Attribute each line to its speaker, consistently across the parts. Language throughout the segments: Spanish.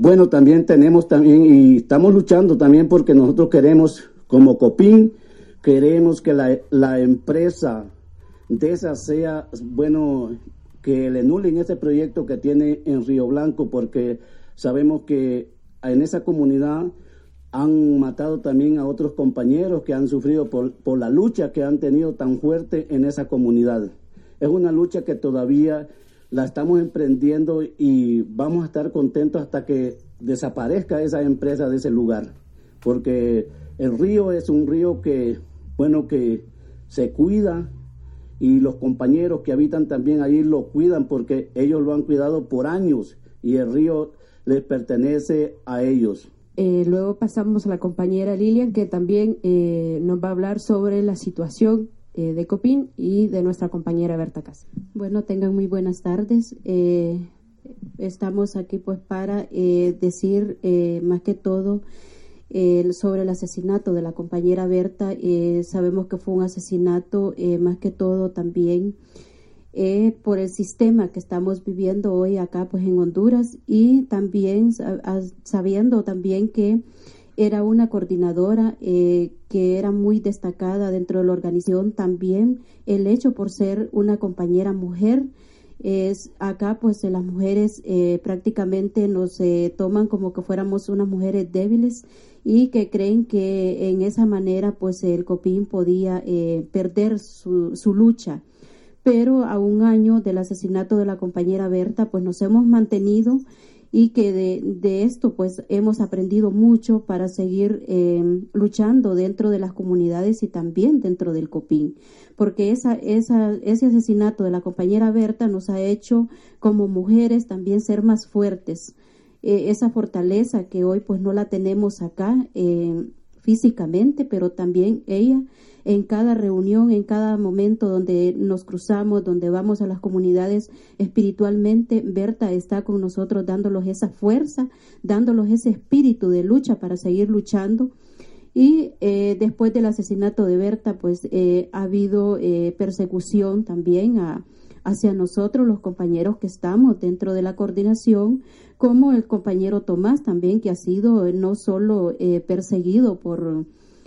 Speaker 1: bueno, también tenemos también, y estamos luchando también porque nosotros queremos, como Copín, queremos que la empresa de esa sea, bueno, que le anulen ese proyecto que tiene en Río Blanco, porque sabemos que en esa comunidad han matado también a otros compañeros que han sufrido por la lucha que han tenido tan fuerte en esa comunidad. Es una lucha que todavía la estamos emprendiendo y vamos a estar contentos hasta que desaparezca esa empresa de ese lugar, porque el río es un río que, bueno, que se cuida y los compañeros que habitan también ahí lo cuidan porque ellos lo han cuidado por años y el río les pertenece a ellos.
Speaker 2: Luego pasamos a la compañera Lilian, que también nos va a hablar sobre la situación de Copín y de nuestra compañera Berta Cáceres.
Speaker 3: Bueno, tengan muy buenas tardes. Estamos aquí pues para decir más que todo sobre el asesinato de la compañera Berta. Sabemos que fue un asesinato más que todo también por el sistema que estamos viviendo hoy acá pues en Honduras, y también sabiendo también que era una coordinadora que era muy destacada dentro de la organización. También el hecho por ser una compañera mujer, es acá pues las mujeres prácticamente nos toman como que fuéramos unas mujeres débiles y que creen que en esa manera pues el Copín podía perder su lucha. Pero a un año del asesinato de la compañera Berta pues nos hemos mantenido, y que de esto pues hemos aprendido mucho para seguir luchando dentro de las comunidades y también dentro del Copín, porque ese asesinato de la compañera Berta nos ha hecho como mujeres también ser más fuertes, esa fortaleza que hoy pues no la tenemos acá físicamente, pero también ella en cada reunión, en cada momento donde nos cruzamos, donde vamos a las comunidades espiritualmente, Berta está con nosotros dándolos esa fuerza, dándolos ese espíritu de lucha para seguir luchando. Y después del asesinato de Berta, pues ha habido persecución también hacia nosotros, los compañeros que estamos dentro de la coordinación, como el compañero Tomás también, que ha sido no solo perseguido por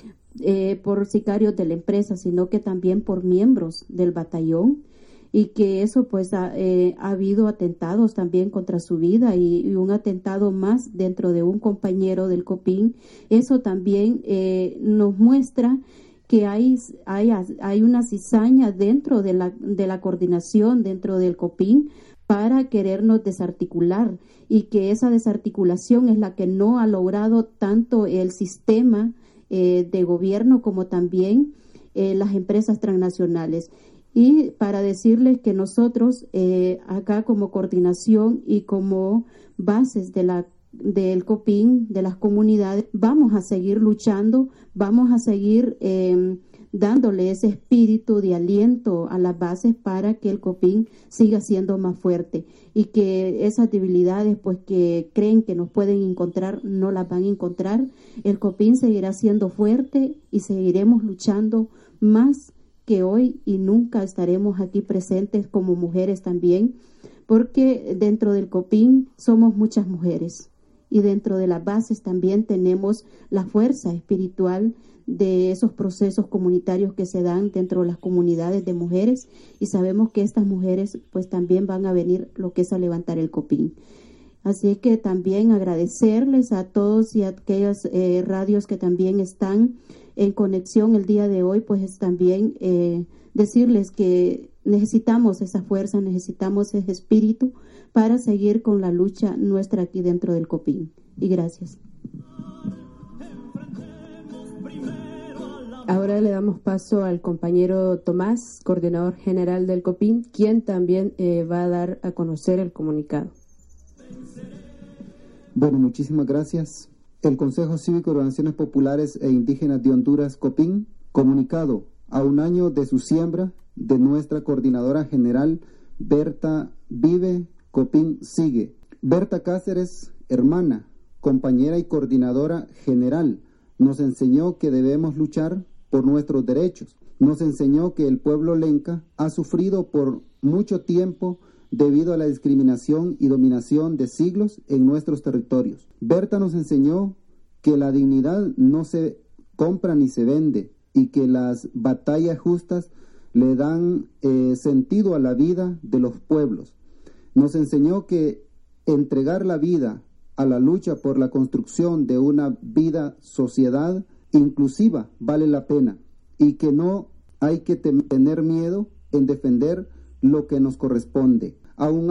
Speaker 3: sicarios de la empresa, sino que también por miembros del batallón, y que eso pues ha habido atentados también contra su vida y un atentado más dentro de un compañero del Copín. Eso también nos muestra que hay una cizaña dentro de la coordinación, dentro del Copín, para querernos desarticular, y que esa desarticulación es la que no ha logrado tanto el sistema de gobierno como también las empresas transnacionales. Y para decirles que nosotros acá como coordinación y como bases del Copín, de las comunidades, vamos a seguir luchando, vamos a seguir dándole ese espíritu de aliento a las bases para que el Copín siga siendo más fuerte, y que esas debilidades pues que creen que nos pueden encontrar no las van a encontrar. El Copín seguirá siendo fuerte y seguiremos luchando más que hoy, y nunca estaremos aquí presentes como mujeres también, porque dentro del Copín somos muchas mujeres, y dentro de las bases también tenemos la fuerza espiritual de esos procesos comunitarios que se dan dentro de las comunidades de mujeres, y sabemos que estas mujeres pues también van a venir lo que es a levantar el Copín. Así que también agradecerles a todos y a aquellas radios que también están en conexión el día de hoy, pues también decirles que necesitamos esa fuerza, necesitamos ese espíritu para seguir con la lucha nuestra aquí dentro del Copín. Y gracias.
Speaker 2: Ahora le damos paso al compañero Tomás, coordinador general del Copín, quien también va a dar a conocer el comunicado.
Speaker 4: Bueno, muchísimas gracias. El Consejo Cívico de Organizaciones Populares e Indígenas de Honduras, Copín, comunicado a un año de su siembra de nuestra coordinadora general, Berta Vive, Copín sigue. Berta Cáceres, hermana, compañera y coordinadora general, nos enseñó que debemos luchar por nuestros derechos. Nos enseñó que el pueblo lenca ha sufrido por mucho tiempo debido a la discriminación y dominación de siglos en nuestros territorios. Berta nos enseñó que la dignidad no se compra ni se vende y que las batallas justas le dan sentido a la vida de los pueblos. Nos enseñó que entregar la vida a la lucha por la construcción de una vida, sociedad inclusiva vale la pena y que no hay que tener miedo en defender lo que nos corresponde. Hace un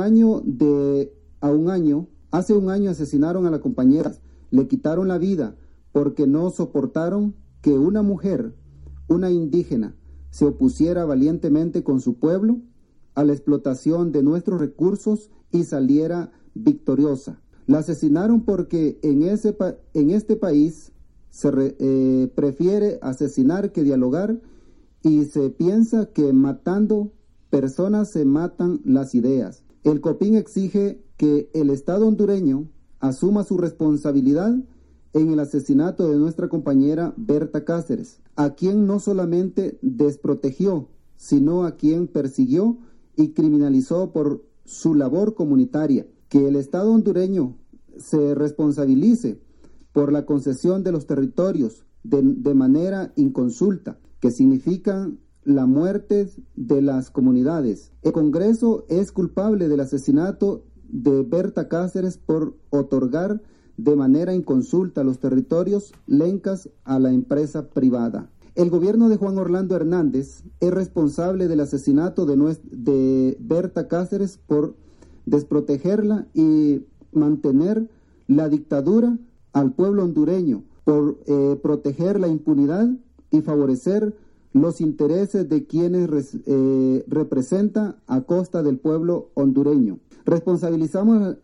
Speaker 4: año asesinaron a la compañera, le quitaron la vida porque no soportaron que una mujer, una indígena, se opusiera valientemente con su pueblo a la explotación de nuestros recursos y saliera victoriosa. La asesinaron porque en este país se prefiere asesinar que dialogar y se piensa que matando personas se matan las ideas. El COPIN exige que el Estado hondureño asuma su responsabilidad en el asesinato de nuestra compañera Berta Cáceres, a quien no solamente desprotegió, sino a quien persiguió y criminalizó por su labor comunitaria. Que el Estado hondureño se responsabilice por la concesión de los territorios de manera inconsulta, que significan la muerte de las comunidades. El Congreso es culpable del asesinato de Berta Cáceres por otorgar de manera inconsulta los territorios lencas a la empresa privada. El gobierno de Juan Orlando Hernández es responsable del asesinato de Berta Cáceres por desprotegerla y mantener la dictadura al pueblo hondureño, por proteger la impunidad y favorecer los intereses de quienes representa a costa del pueblo hondureño. Responsabilizamos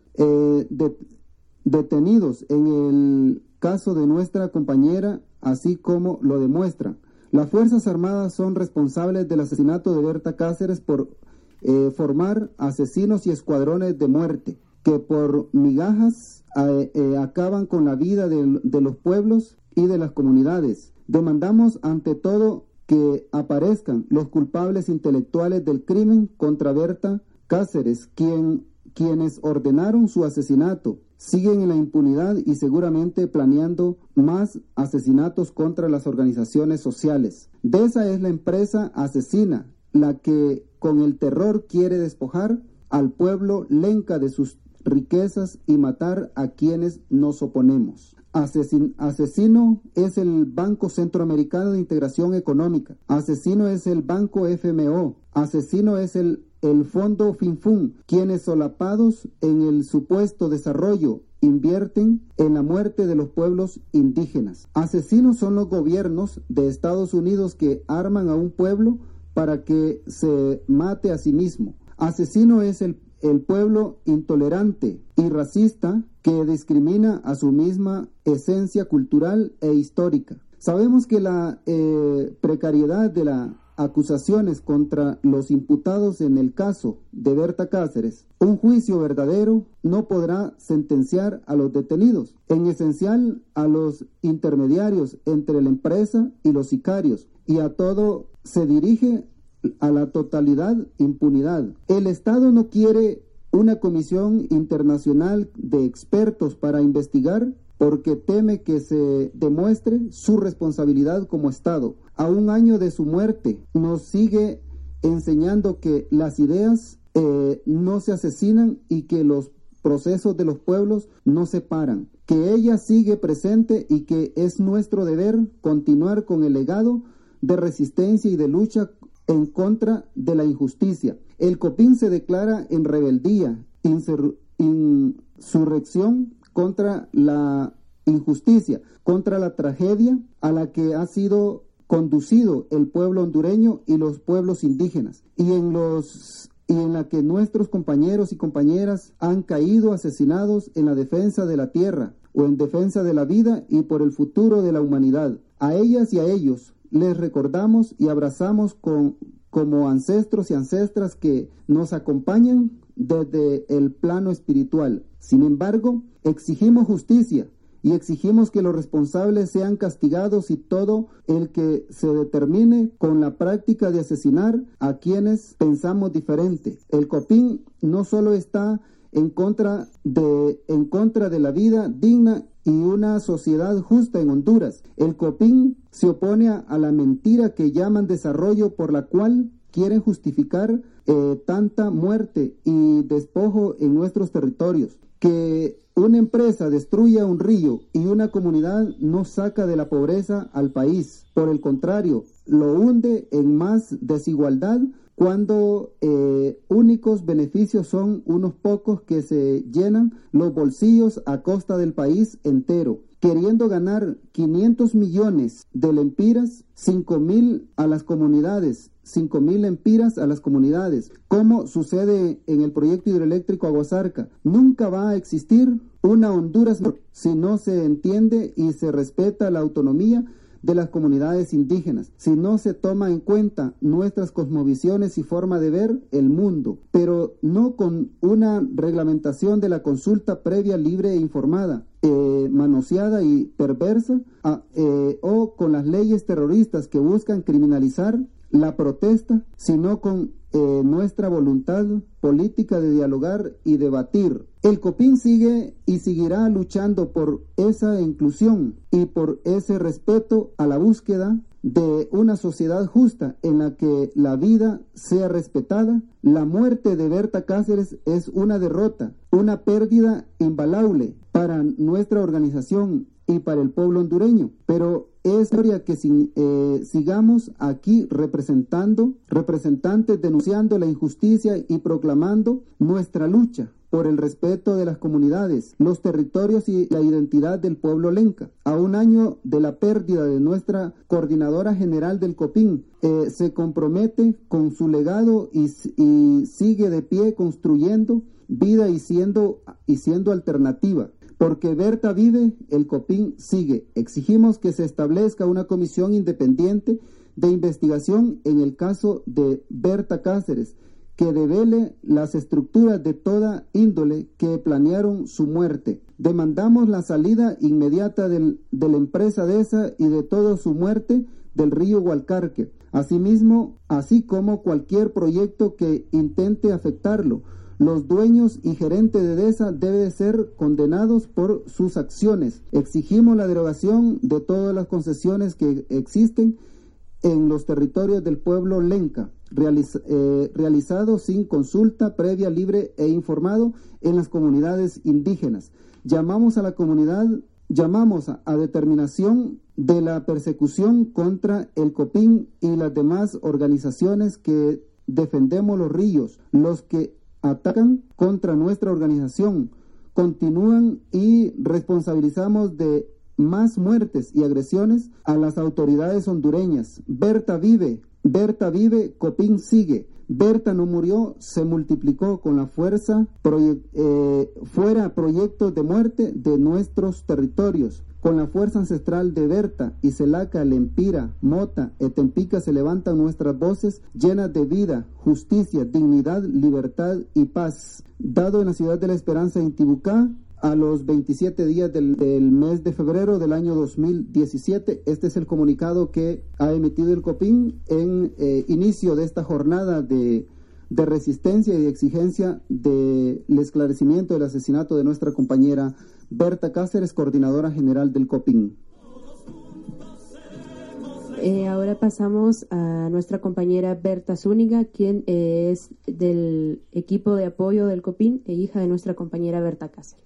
Speaker 4: detenidos en el caso de nuestra compañera, así como lo demuestran. Las Fuerzas Armadas son responsables del asesinato de Berta Cáceres por formar asesinos y escuadrones de muerte que por migajas acaban con la vida de los pueblos y de las comunidades. Demandamos ante todo que aparezcan los culpables intelectuales del crimen contra Berta Cáceres, quienes ordenaron su asesinato. Siguen en la impunidad y seguramente planeando más asesinatos contra las organizaciones sociales. DESA es la empresa asesina, la que con el terror quiere despojar al pueblo lenca de sus riquezas y matar a quienes nos oponemos. Asesino es el Banco Centroamericano de Integración Económica. Asesino es el Banco FMO. Asesino es el Fondo FinFun, quienes solapados en el supuesto desarrollo invierten en la muerte de los pueblos indígenas. Asesinos son los gobiernos de Estados Unidos que arman a un pueblo para que se mate a sí mismo. Asesino es el pueblo intolerante y racista que discrimina a su misma esencia cultural e histórica. Sabemos que la precariedad de las acusaciones contra los imputados en el caso de Berta Cáceres, un juicio verdadero no podrá sentenciar a los detenidos, en esencial a los intermediarios entre la empresa y los sicarios, y a todo se dirige a la totalidad impunidad. El Estado no quiere una comisión internacional de expertos para investigar porque teme que se demuestre su responsabilidad como Estado. A un año de su muerte nos sigue enseñando que las ideas no se asesinan y que los procesos de los pueblos no se paran, que ella sigue presente y que es nuestro deber continuar con el legado de resistencia y de lucha en contra de la injusticia. El COPIN se declara en rebeldía, insurrección contra la injusticia, contra la tragedia a la que ha sido conducido el pueblo hondureño y los pueblos indígenas, y en la que nuestros compañeros y compañeras han caído asesinados en la defensa de la tierra o en defensa de la vida y por el futuro de la humanidad. A ellas y a ellos les recordamos y abrazamos como ancestros y ancestras que nos acompañan desde el plano espiritual. Sin embargo, exigimos justicia y exigimos que los responsables sean castigados y todo el que se determine con la práctica de asesinar a quienes pensamos diferente. El COPIN no solo está en contra de la vida digna y una sociedad justa en Honduras. El COPIN se opone a la mentira que llaman desarrollo, por la cual quieren justificar tanta muerte y despojo en nuestros territorios. Que una empresa destruya un río y una comunidad no saca de la pobreza al país. Por el contrario, lo hunde en más desigualdad, cuando únicos beneficios son unos pocos que se llenan los bolsillos a costa del país entero, queriendo ganar 500 millones de lempiras, 5,000 a las comunidades, 5,000 lempiras a las comunidades, como sucede en el proyecto hidroeléctrico Aguasarca. Nunca va a existir una Honduras si no se entiende y se respeta la autonomía de las comunidades indígenas, si no se toma en cuenta nuestras cosmovisiones y forma de ver el mundo, pero no con una reglamentación de la consulta previa, libre e informada, manoseada y perversa, o con las leyes terroristas que buscan criminalizar la protesta, sino con nuestra voluntad política de dialogar y debatir. El COPIN sigue y seguirá luchando por esa inclusión y por ese respeto a la búsqueda de una sociedad justa en la que la vida sea respetada. La muerte de Berta Cáceres es una derrota, una pérdida invaluable para nuestra organización y para el pueblo hondureño, pero es historia que sigamos aquí representantes denunciando la injusticia y proclamando nuestra lucha por el respeto de las comunidades, los territorios y la identidad del pueblo lenca. A un año de la pérdida de nuestra coordinadora general del COPIN, se compromete con su legado y sigue de pie construyendo vida y siendo alternativa. Porque Berta vive, el COPIN sigue. Exigimos que se establezca una comisión independiente de investigación en el caso de Berta Cáceres, que devele las estructuras de toda índole que planearon su muerte. Demandamos la salida inmediata de la empresa DESA y de toda su muerte del río Gualcarque, así como cualquier proyecto que intente afectarlo. Los dueños y gerentes de DESA deben ser condenados por sus acciones. Exigimos la derogación de todas las concesiones que existen en los territorios del pueblo lenca, realizado sin consulta previa, libre e informado en las comunidades indígenas. Llamamos a determinación de la persecución contra el COPIN y las demás organizaciones que defendemos los ríos, los que atacan contra nuestra organización, continúan y responsabilizamos de más muertes y agresiones a las autoridades hondureñas. Berta vive, COPIN sigue. Berta no murió, se multiplicó con la fuerza, fuera proyectos de muerte de nuestros territorios. Con la fuerza ancestral de Berta, Iselaca, Lempira, Mota, Etempica se levantan nuestras voces llenas de vida, justicia, dignidad, libertad y paz. Dado en la ciudad de la Esperanza, Intibucá, a los 27 días del mes de febrero del año 2017. Este es el comunicado que ha emitido el COPIN en inicio de esta jornada de resistencia y de exigencia del esclarecimiento del asesinato de nuestra compañera Berta Cáceres, coordinadora general del COPIN.
Speaker 2: Ahora pasamos a nuestra compañera Berta Zúñiga, quien es del equipo de apoyo del COPIN e hija de nuestra compañera Berta Cáceres.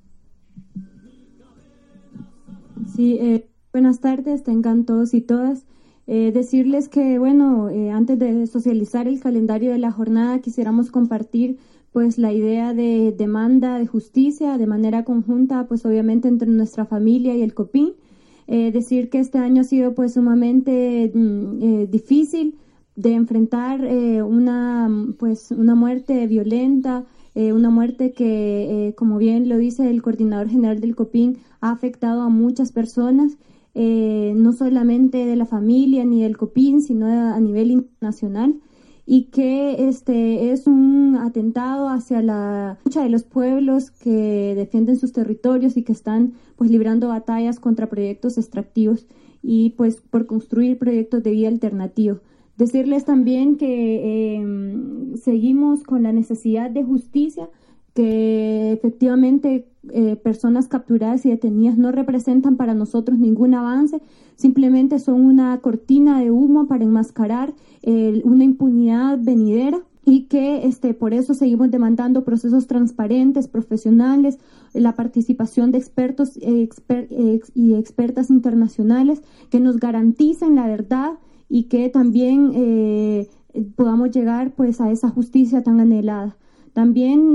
Speaker 5: Sí, buenas tardes, tengan todos y todas. Decirles que, antes de socializar el calendario de la jornada, quisiéramos compartir pues la idea de demanda de justicia de manera conjunta, pues obviamente entre nuestra familia y el COPIN. Decir que este año ha sido pues sumamente difícil de enfrentar una muerte violenta, una muerte que, como bien lo dice el coordinador general del COPIN, ha afectado a muchas personas, no solamente de la familia ni del COPIN, sino a nivel internacional. y que es un atentado hacia la lucha de los pueblos que defienden sus territorios y que están pues librando batallas contra proyectos extractivos y pues por construir proyectos de vida alternativos. Decirles también que seguimos con la necesidad de justicia, que efectivamente personas capturadas y detenidas no representan para nosotros ningún avance, simplemente son una cortina de humo para enmascarar una impunidad venidera, y que por eso seguimos demandando procesos transparentes, profesionales, la participación de expertos y expertas internacionales que nos garanticen la verdad y que también podamos llegar pues a esa justicia tan anhelada. También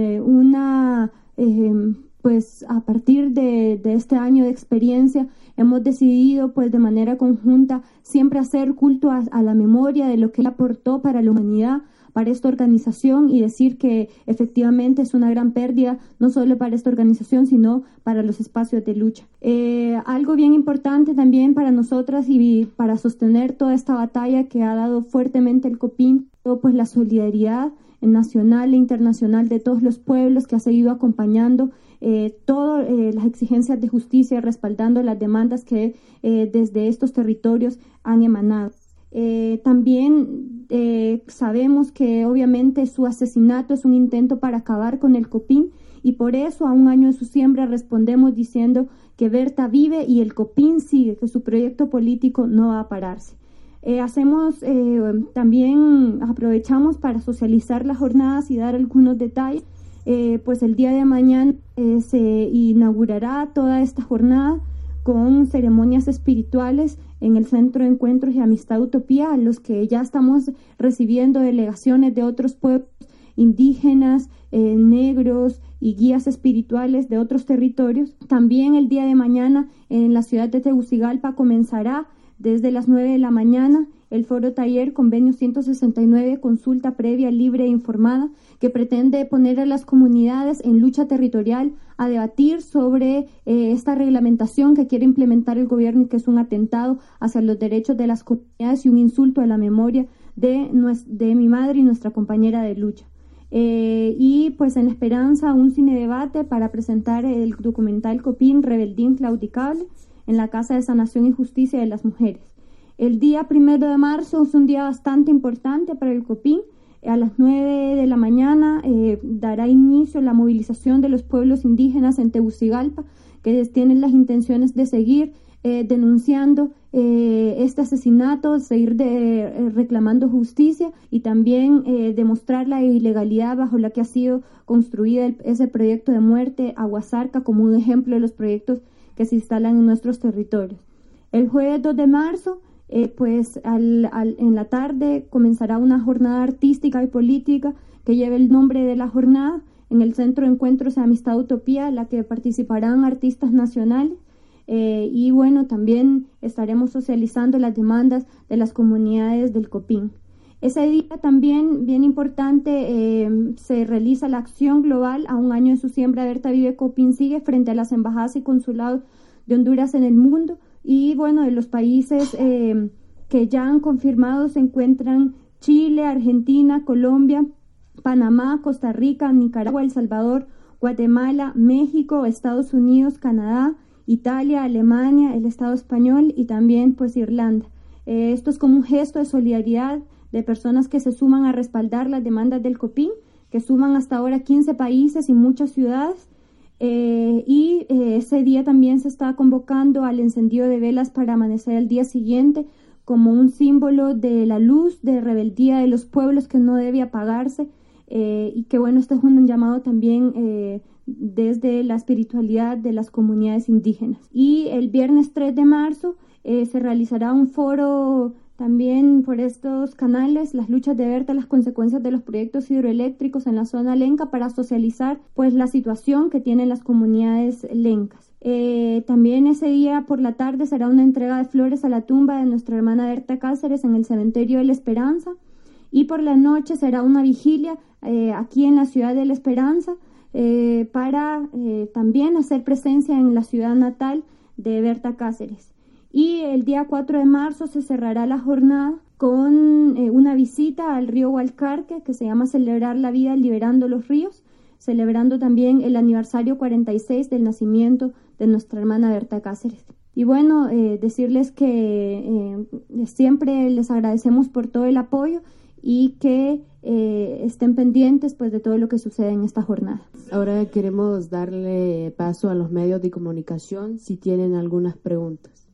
Speaker 5: pues a partir de este año de experiencia hemos decidido pues de manera conjunta siempre hacer culto a la memoria de lo que él aportó para la humanidad, para esta organización, y decir que efectivamente es una gran pérdida no solo para esta organización sino para los espacios de lucha. Algo bien importante también para nosotras y para sostener toda esta batalla que ha dado fuertemente el COPIN, pues la solidaridad nacional e internacional de todos los pueblos que ha seguido acompañando todas las exigencias de justicia, respaldando las demandas que desde estos territorios han emanado. También sabemos que obviamente su asesinato es un intento para acabar con el COPIN, y por eso a un año de su siembra respondemos diciendo que Berta vive y el COPIN sigue, que su proyecto político no va a pararse. También aprovechamos para socializar las jornadas y dar algunos detalles. Pues el día de mañana se inaugurará toda esta jornada con ceremonias espirituales en el Centro de Encuentros y Amistad Utopía, a los que ya estamos recibiendo delegaciones de otros pueblos indígenas, negros y guías espirituales de otros territorios. También el día de mañana en la ciudad de Tegucigalpa comenzará desde las 9 de la mañana el foro taller convenio 169, consulta previa, libre e informada, que pretende poner a las comunidades en lucha territorial a debatir sobre esta reglamentación que quiere implementar el gobierno y que es un atentado hacia los derechos de las comunidades y un insulto a la memoria de mi madre y nuestra compañera de lucha. Y pues en esperanza un cine debate para presentar el documental COPIN Rebeldía Inclaudicable en la Casa de Sanación y Justicia de las Mujeres. El día 1 de marzo es un día bastante importante para el COPIN. A las 9 de la mañana dará inicio la movilización de los pueblos indígenas en Tegucigalpa, que tienen las intenciones de seguir denunciando este asesinato, seguir reclamando justicia y también demostrar la ilegalidad bajo la que ha sido construida ese proyecto de muerte Aguasarca como un ejemplo de los proyectos que se instalan en nuestros territorios. El jueves 2 de marzo, en la tarde comenzará una jornada artística y política que lleva el nombre de la jornada en el Centro de Encuentros de Amistad Utopía, en la que participarán artistas nacionales. Y bueno, también estaremos socializando las demandas de las comunidades del COPIN. Ese día también, bien importante, se realiza la acción global a un año de su siembra Berta Vive COPIN Sigue frente a las embajadas y consulados de Honduras en el mundo. Y bueno, de los países que ya han confirmado se encuentran Chile, Argentina, Colombia, Panamá, Costa Rica, Nicaragua, El Salvador, Guatemala, México, Estados Unidos, Canadá, Italia, Alemania, el Estado español y también pues Irlanda. Esto es como un gesto de solidaridad de personas que se suman a respaldar las demandas del COPIN, que suman hasta ahora 15 países y muchas ciudades. Ese día también se está convocando al encendido de velas para amanecer al día siguiente como un símbolo de la luz, de rebeldía de los pueblos que no debe apagarse, y que bueno, este es un llamado también desde la espiritualidad de las comunidades indígenas. Y el viernes 3 de marzo se realizará un foro también por estos canales, las luchas de Berta, las consecuencias de los proyectos hidroeléctricos en la zona lenca, para socializar pues la situación que tienen las comunidades lencas. También ese día por la tarde será una entrega de flores a la tumba de nuestra hermana Berta Cáceres en el cementerio de La Esperanza, y por la noche será una vigilia aquí en la ciudad de La Esperanza para también hacer presencia en la ciudad natal de Berta Cáceres. Y el día 4 de marzo se cerrará la jornada con una visita al río Hualcarque, que se llama Celebrar la Vida Liberando los Ríos, celebrando también el aniversario 46 del nacimiento de nuestra hermana Berta Cáceres. Y bueno, decirles que siempre les agradecemos por todo el apoyo y que estén pendientes pues de todo lo que sucede en esta jornada.
Speaker 2: Ahora queremos darle paso a los medios de comunicación si tienen algunas preguntas.